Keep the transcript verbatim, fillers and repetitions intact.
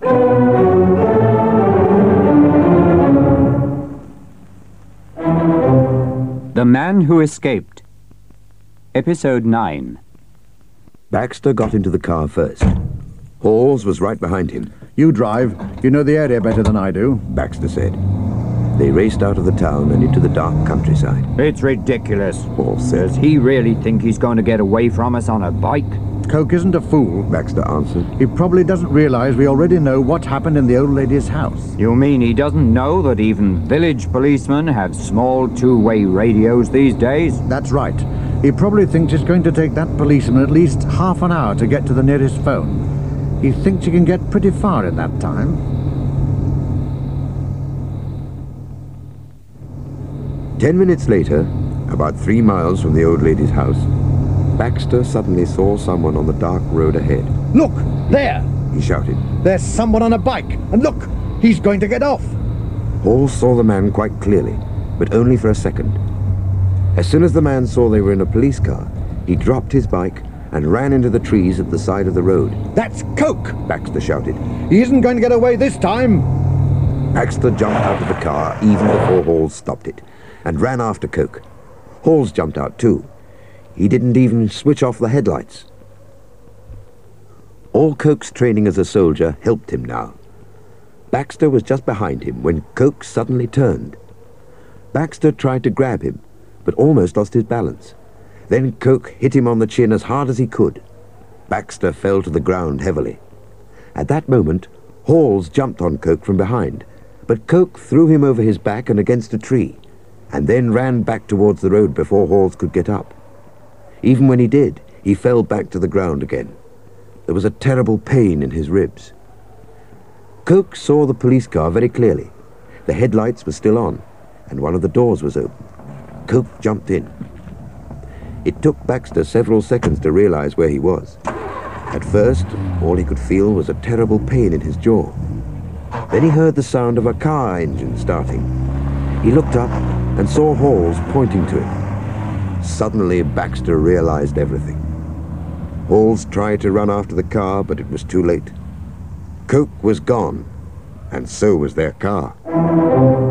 The Man Who Escaped. Episode nine. Baxter got into the car first. Halls was right behind him. You drive. You know the area better than I do, Baxter said. They raced out of the town and into the dark countryside. It's ridiculous. Halls said. Does he really think he's going to get away from us on a bike? Coke isn't a fool, Baxter answered. He probably doesn't realize we already know what happened in the old lady's house. You mean he doesn't know that even village policemen have small two-way radios these days? That's right. He probably thinks it's going to take that policeman at least half an hour to get to the nearest phone. He thinks he can get pretty far in that time. Ten minutes later, about three miles from the old lady's house, Baxter suddenly saw someone on the dark road ahead. Look! There! He shouted. There's someone on a bike! And look! He's going to get off! Hall saw the man quite clearly, but only for a second. As soon as the man saw they were in a police car, he dropped his bike and ran into the trees at the side of the road. That's Coke! Baxter shouted. He isn't going to get away this time! Baxter jumped out of the car even before Halls stopped it, and ran after Coke. Halls jumped out too. He didn't even switch off the headlights. All Coke's training as a soldier helped him now. Baxter was just behind him when Coke suddenly turned. Baxter tried to grab him, but almost lost his balance. Then Coke hit him on the chin as hard as he could. Baxter fell to the ground heavily. At that moment, Halls jumped on Coke from behind, but Coke threw him over his back and against a tree, and then ran back towards the road before Halls could get up. Even when he did, he fell back to the ground again. There was a terrible pain in his ribs. Coke saw the police car very clearly. The headlights were still on, and one of the doors was open. Coke jumped in. It took Baxter several seconds to realize where he was. At first, all he could feel was a terrible pain in his jaw. Then he heard the sound of a car engine starting. He looked up and saw Halls pointing to him. Suddenly, Baxter realized everything. Halls tried to run after the car, but it was too late. Coke was gone, and so was their car.